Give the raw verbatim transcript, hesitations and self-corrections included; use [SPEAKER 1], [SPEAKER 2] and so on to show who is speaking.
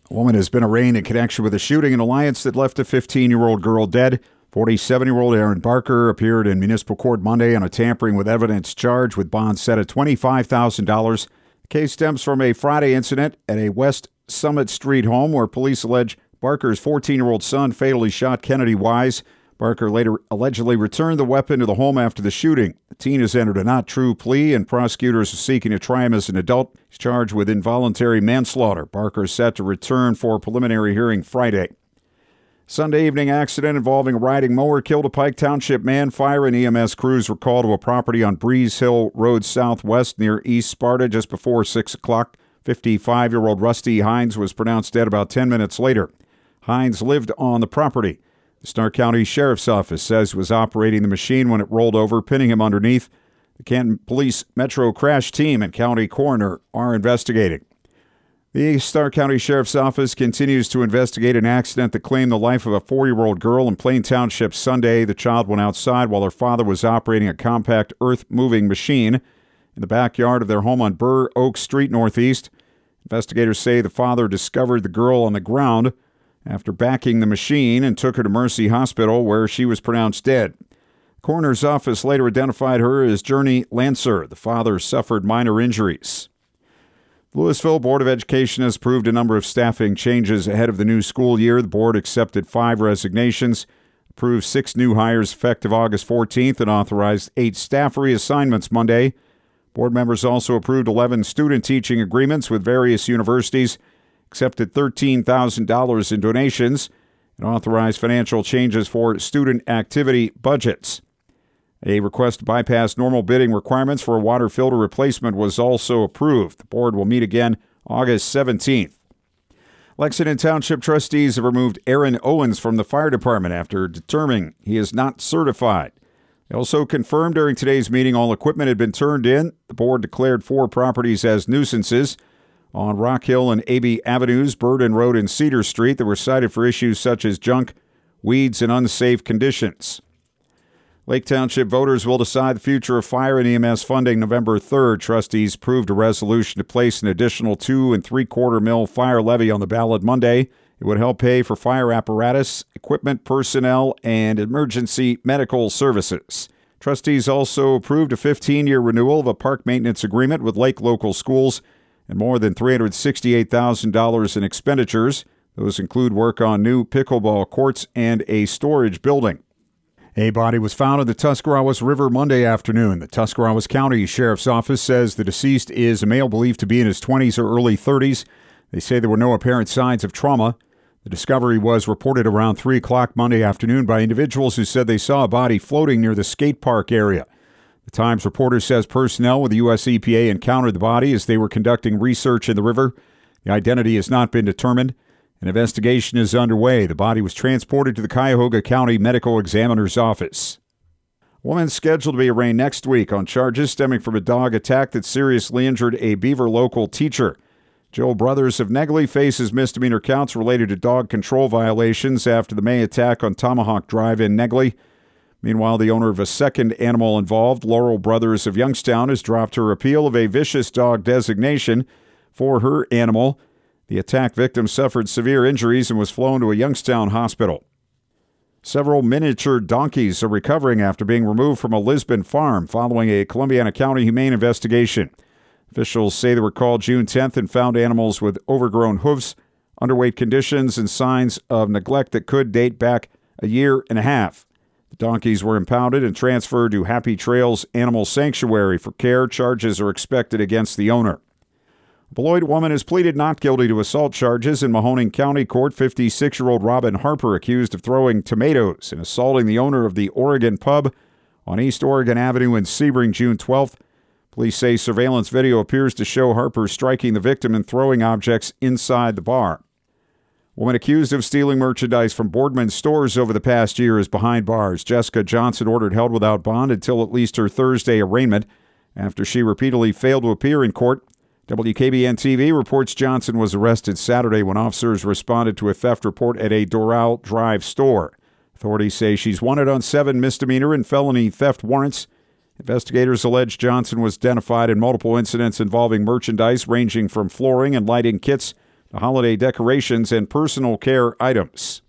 [SPEAKER 1] A woman has been arraigned in connection with a shooting in Alliance that left a fifteen-year-old girl dead. forty-seven-year-old Aaron Barker appeared in municipal court Monday on a tampering with evidence charge with bond set at twenty-five thousand dollars. The case stems from a Friday incident at a West Summit Street home where police allege Barker's fourteen-year-old son fatally shot Kennedy Wise. Barker later allegedly returned the weapon to the home after the shooting. The teen has entered a not-true plea, and prosecutors are seeking to try him as an adult. He's charged with involuntary manslaughter. Barker is set to return for a preliminary hearing Friday. Sunday evening accident involving a riding mower killed a Pike Township man. Fire and E M S crews were called to a property on Breeze Hill Road Southwest near East Sparta just before six o'clock. fifty-five-year-old Rusty Hines was pronounced dead about ten minutes later. Hines lived on the property. The Stark County Sheriff's Office says it was operating the machine when it rolled over, pinning him underneath. The Canton Police Metro Crash Team and County Coroner are investigating. The Stark County Sheriff's Office continues to investigate an accident that claimed the life of a four-year-old girl in Plain Township Sunday. The child went outside while her father was operating a compact earth-moving machine in the backyard of their home on Burr Oak Street Northeast. Investigators say the father discovered the girl on the ground after backing the machine and took her to Mercy Hospital, where she was pronounced dead. The coroner's office later identified her as Journey Lancer. The father suffered minor injuries. The Louisville Board of Education has approved a number of staffing changes ahead of the new school year. The board accepted five resignations, approved six new hires effective August fourteenth, and authorized eight staff reassignments Monday. Board members also approved eleven student teaching agreements with various universities, accepted thirteen thousand dollars in donations, and authorized financial changes for student activity budgets. A request to bypass normal bidding requirements for a water filter replacement was also approved. The board will meet again August seventeenth. Lexington Township trustees have removed Aaron Owens from the fire department after determining he is not certified. They also confirmed during today's meeting all equipment had been turned in. The board declared four properties as nuisances on Rock Hill and A B Avenues, Burden Road, and Cedar Street that were cited for issues such as junk, weeds, and unsafe conditions. Lake Township voters will decide the future of fire and E M S funding November third. Trustees approved a resolution to place an additional two and three-quarter mil fire levy on the ballot Monday. It would help pay for fire apparatus, equipment, personnel, and emergency medical services. Trustees also approved a fifteen-year renewal of a park maintenance agreement with Lake Local Schools and more than three hundred sixty-eight thousand dollars in expenditures. Those include work on new pickleball courts and a storage building. A body was found in the Tuscarawas River Monday afternoon. The Tuscarawas County Sheriff's Office says the deceased is a male believed to be in his twenties or early thirties. They say there were no apparent signs of trauma. The discovery was reported around three o'clock Monday afternoon by individuals who said they saw a body floating near the skate park area. The Times reporter says personnel with the U S E P A encountered the body as they were conducting research in the river. The identity has not been determined. An investigation is underway. The body was transported to the Cuyahoga County Medical Examiner's Office. A woman scheduled to be arraigned next week on charges stemming from a dog attack that seriously injured a Beaver local teacher. Joe Brothers of Negley faces misdemeanor counts related to dog control violations after the May attack on Tomahawk Drive in Negley. Meanwhile, the owner of a second animal involved, Laurel Brothers of Youngstown, has dropped her appeal of a vicious dog designation for her animal. The attack victim suffered severe injuries and was flown to a Youngstown hospital. Several miniature donkeys are recovering after being removed from a Lisbon farm following a Columbiana County humane investigation. Officials say they were called June tenth and found animals with overgrown hooves, underweight conditions, and signs of neglect that could date back a year and a half. The donkeys were impounded and transferred to Happy Trails Animal Sanctuary for care. Charges are expected against the owner. A Beloit woman has pleaded not guilty to assault charges in Mahoning County Court. fifty-six-year-old Robin Harper accused of throwing tomatoes and assaulting the owner of the Oregon Pub on East Oregon Avenue in Sebring June twelfth. Police say surveillance video appears to show Harper striking the victim and throwing objects inside the bar. Woman accused of stealing merchandise from Boardman stores over the past year is behind bars. Jessica Johnson ordered held without bond until at least her Thursday arraignment after she repeatedly failed to appear in court. W K B N T V reports Johnson was arrested Saturday when officers responded to a theft report at a Doral Drive store. Authorities say she's wanted on seven misdemeanor and felony theft warrants. Investigators allege Johnson was identified in multiple incidents involving merchandise ranging from flooring and lighting kits to holiday decorations and personal care items.